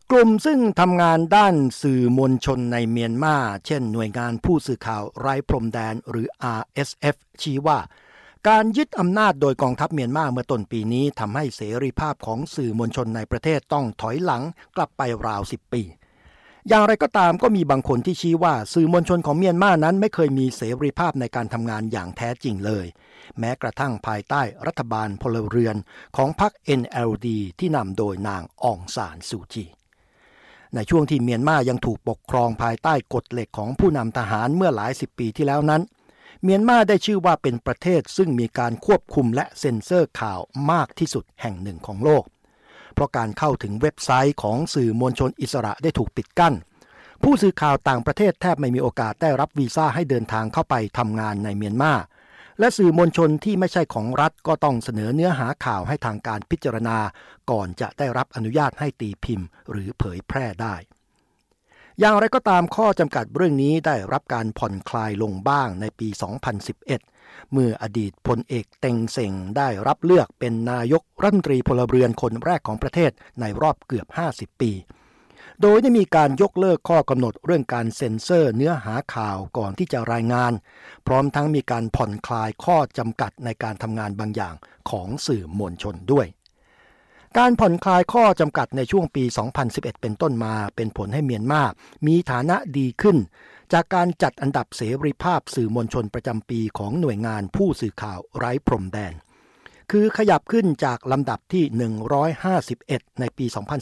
กลุ่มซึ่งทำงานด้านสื่อมวลชนในเมียนมาเช่นหน่วยงานผู้สื่อข่าวไร้พรมแดนหรือ RSF ชี้ว่าการยึดอำนาจโดยกองทัพเมียนมาเมื่อต้นปีนี้ทำให้เสรีภาพของสื่อมวลชนในประเทศต้องถอยหลังกลับไปราว10 ปีอย่างไรก็ตามก็มีบางคนที่ชี้ว่าสื่อมวลชนของเมียนมานั้นไม่เคยมีเสรีภาพในการทำงานอย่างแท้จริงเลยแม้กระทั่งภายใต้รัฐบาลพลเรือนของพรรค NLD ที่นำโดยนางอองซานซูจีในช่วงที่เมียนมายังถูกปกครองภายใต้กฎเหล็กของผู้นำทหารเมื่อหลาย10 ปีที่แล้วนั้นเมียนมาได้ชื่อว่าเป็นประเทศซึ่งมีการควบคุมและเซ็นเซอร์ข่าวมากที่สุดแห่งหนึ่งของโลกเพราะการเข้าถึงเว็บไซต์ของสื่อมวลชนอิสระได้ถูกปิดกั้นผู้สื่อข่าวต่างประเทศแทบไม่มีโอกาสได้รับวีซ่าให้เดินทางเข้าไปทำงานในเมียนมาและสื่อมวลชนที่ไม่ใช่ของรัฐก็ต้องเสนอเนื้อหาข่าวให้ทางการพิจารณาก่อนจะได้รับอนุญาตให้ตีพิมพ์หรือเผยแพร่ได้อย่างไรก็ตามข้อจำกัดเรื่องนี้ได้รับการผ่อนคลายลงบ้างในปี 2011 เมื่ออดีตพลเอกเต็งเซ็งได้รับเลือกเป็นนายกรัฐมนตรีพลเรือนคนแรกของประเทศในรอบเกือบ50 ปีโดยได้มีการยกเลิกข้อกำหนดเรื่องการเซ็นเซอร์เนื้อหาข่าวก่อนที่จะรายงานพร้อมทั้งมีการผ่อนคลายข้อจำกัดในการทำงานบางอย่างของสื่อมวลชนด้วยการผ่อนคลายข้อจำกัดในช่วงปี 2011 เป็นต้นมาเป็นผลให้เมียนมามีฐานะดีขึ้นจากการจัดอันดับเสรีภาพสื่อมวลชนประจำปีของหน่วยงานผู้สื่อข่าวไร้พรมแดนคือขยับขึ้นจากลำดับที่151ในปี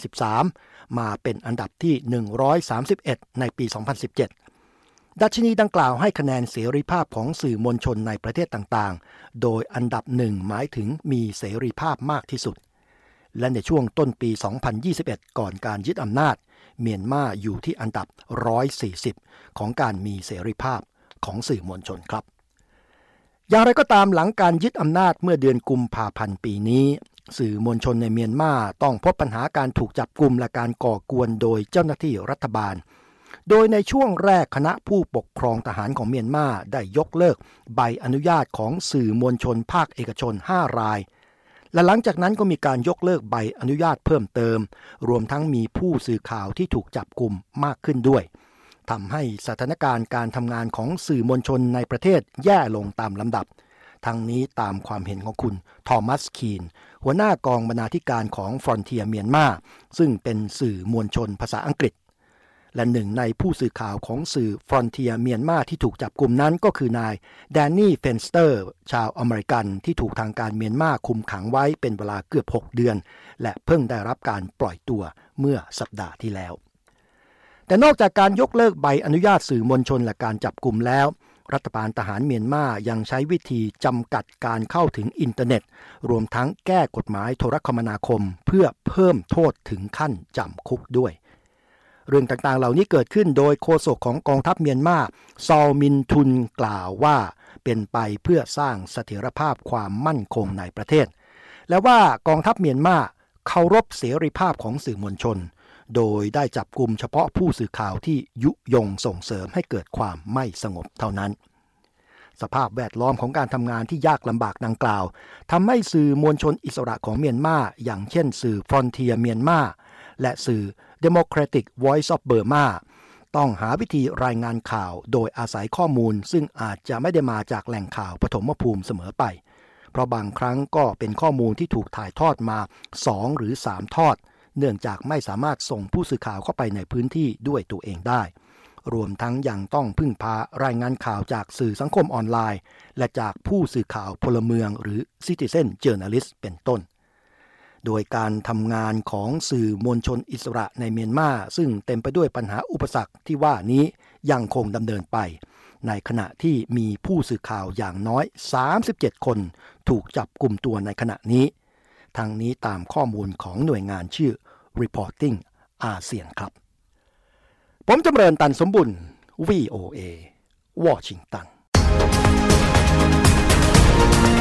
2013 มาเป็นอันดับที่131ในปี 2017 ดัชนีดังกล่าวให้คะแนนเสรีภาพของสื่อมวลชนในประเทศต่างๆโดยอันดับ1หมายถึงมีเสรีภาพมากที่สุดและในช่วงต้นปี 2021 ก่อนการยึดอำนาจเมียนมาอยู่ที่อันดับ140ของการมีเสรีภาพของสื่อมวลชนครับอย่างไรก็ตามหลังการยึดอำนาจเมื่อเดือนกุมภาพันธ์ปีนี้สื่อมวลชนในเมียนมาต้องพบปัญหาการถูกจับกุมและการก่อกวนโดยเจ้าหน้าที่รัฐบาลโดยในช่วงแรกคณะผู้ปกครองทหารของเมียนมาได้ยกเลิกใบอนุญาตของสื่อมวลชนภาคเอกชน5 รายและหลังจากนั้นก็มีการยกเลิกใบอนุญาตเพิ่มเติมรวมทั้งมีผู้สื่อข่าวที่ถูกจับกุมมากขึ้นด้วยทำให้สถานการณ์การทำงานของสื่อมวลชนในประเทศแย่ลงตามลำดับทั้งนี้ตามความเห็นของคุณทอมัสคีนหัวหน้ากองบรรณาธิการของ Frontier Myanmar ซึ่งเป็นสื่อมวลชนภาษาอังกฤษและหนึ่งในผู้สื่อข่าวของสื่อ Frontier Myanmar ที่ถูกจับกุมนั้นก็คือนายแดนนี่เฟนสเตอร์ชาวอเมริกันที่ถูกทางการเมียนมาคุมขังไว้เป็นเวลาเกือบ6 เดือนและเพิ่งได้รับการปล่อยตัวเมื่อสัปดาห์ที่แล้วแต่นอกจากการยกเลิกใบอนุญาตสื่อมวลชนและการจับกุมแล้วรัฐบาลทหารเมียนมายังใช้วิธีจำกัดการเข้าถึงอินเทอร์เน็ตรวมทั้งแก้กฎหมายโทรคมนาคมเพื่อเพิ่มโทษถึงขั้นจำคุกด้วยเรื่องต่างๆเหล่านี้เกิดขึ้นโดยโฆษกของกองทัพเมียนมาซอลมินทุนกล่าวว่าเป็นไปเพื่อสร้างเสถียรภาพความมั่นคงในประเทศและว่ากองทัพเมียนมาเคารพเสรีภาพของสื่อมวลชนโดยได้จับกุมเฉพาะผู้สื่อข่าวที่ยุยงส่งเสริมให้เกิดความไม่สงบเท่านั้นสภาพแวดล้อมของการทำงานที่ยากลำบากดังกล่าวทำให้สื่อมวลชนอิสระของเมียนมาอย่างเช่นสื่อ Frontier Myanmar และสื่อ Democratic Voice of Burma ต้องหาวิธีรายงานข่าวโดยอาศัยข้อมูลซึ่งอาจจะไม่ได้มาจากแหล่งข่าวปฐมภูมิเสมอไปเพราะบางครั้งก็เป็นข้อมูลที่ถูกถ่ายทอดมา2 หรือ 3 ทอดเนื่องจากไม่สามารถส่งผู้สื่อข่าวเข้าไปในพื้นที่ด้วยตัวเองได้รวมทั้งยังต้องพึ่งพารายงานข่าวจากสื่อสังคมออนไลน์และจากผู้สื่อข่าวพลเมืองหรือ Citizen Journalist เป็นต้นโดยการทำงานของสื่อมวลชนอิสระในเมียนมาซึ่งเต็มไปด้วยปัญหาอุปสรรคที่ว่านี้ยังคงดำเนินไปในขณะที่มีผู้สื่อข่าวอย่างน้อย37 คนถูกจับกุมตัวในขณะนี้ทั้งนี้ตามข้อมูลของหน่วยงานชื่อ Reporting ASEAN ครับผมจำเริญตันสมบุญ VOA วอชิงตัน